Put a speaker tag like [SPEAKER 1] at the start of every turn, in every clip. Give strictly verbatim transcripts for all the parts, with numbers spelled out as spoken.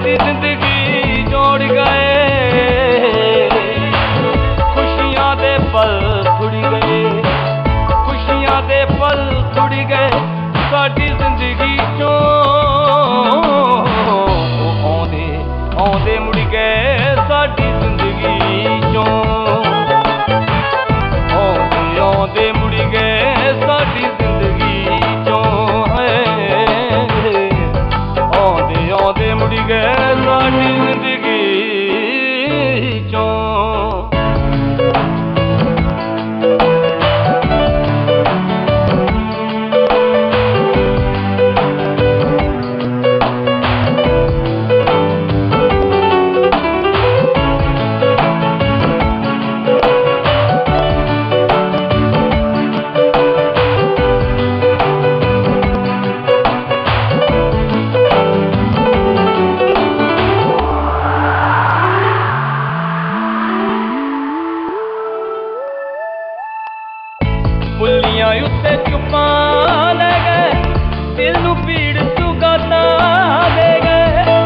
[SPEAKER 1] साडी जिंदगी जोड़ गए, खुशियां दे पल थुड़ी गए, खुशियां दे पल थुड़ी गए साडी जिंदगी चों। आउंदे आउंदे मुड़ गए साडी जिंदगी चों, आउंदे आउंदे मुड़ गए साडी जिंदगी चों। आउंदे आउंदे मुड़ गए साडी जिंदगी चों। पुलियां उत्ते चुप्पा ले गए, दिल नू पीड़ सुगाता दे गए।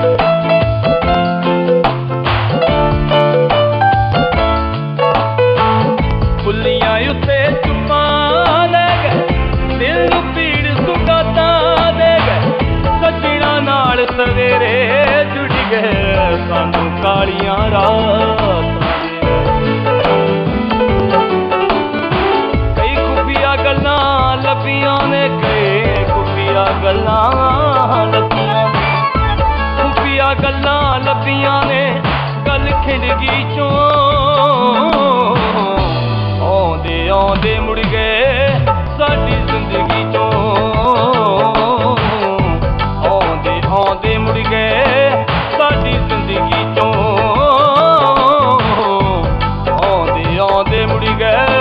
[SPEAKER 1] पुलियां उत्ते चुप्पा ले गए, दिल नू पीड़ सुगाता दे गए। सजना नाल सवेरे जुड़ गए सानू कालियां रातां। लबियां ने कई खुफिया गल्लां लबियां, खुफिया गल्लां लबियां ने गल खिड़गी चों। आउंदे आउंदे मुड़ गए साडी जिंदगी चों, आउंदे आउंदे मुड़ गए साडी जिंदगी चों। आउंदे आउंदे मुड़ गए